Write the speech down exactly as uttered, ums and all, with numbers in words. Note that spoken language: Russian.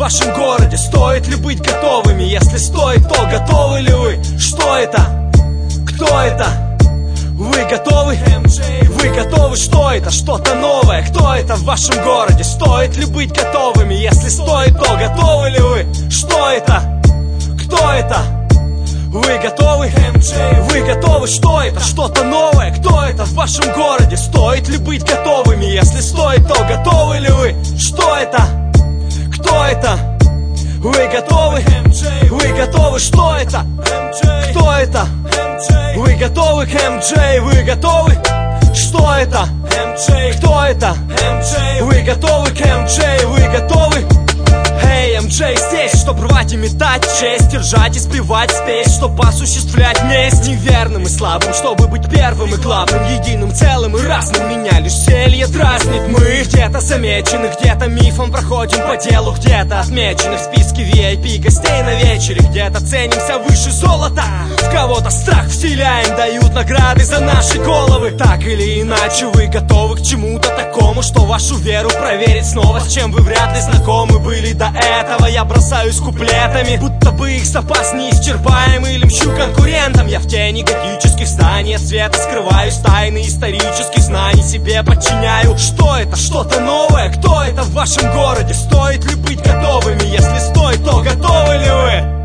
вашем городе? Стоит ли быть готовыми? Если стоит, то готовы ли вы? Что это? Кто это? Вы готовы? Вы готовы? Что это? Что-то новое. Кто это в вашем городе? Стоит ли быть готовыми? Если стоит, то готовы ли вы? Что это? Кто это? Вы готовы? Вы готовы? Что это? Что-то новое. Кто это в вашем городе? Стоит ли быть готовыми? Если стоит, то готовы ли вы? Что это? Кто это? Вы готовы? Вы готовы? Что это? Кто это? Вы готовы к эм джей? Вы готовы? Что это? Кто это? Вы готовы к эм джей? Вы готовы? Эй, эм джей здесь, чтоб рвать и метать честь, держать и сбивать спесь, чтоб осуществлять месть неверным и слабым, чтобы быть первым и главным, единым целым и разным. Меня лишь зелье дразнит. Мы где-то замечены, где-то мифом проходим по делу, где-то отмечены в списке ви ай пи гостей на вечере, где-то ценимся выше золота, в кого-то страх вселяем, дают награды за наши головы. Так или иначе вы готовы к чему-то такому, что вашу веру проверить снова, с чем вы вряд ли знакомы были до этого. Я бросаюсь куплетами, будто бы их запас неисчерпаемый, или мщу конкурентам. Я в тени готических зданий от света скрываюсь, тайны исторических знаний себе подчиняю. Что это? Что-то новое. Кто это в вашем городе? Стоит ли быть готовыми? Если стоит, то готовы ли вы?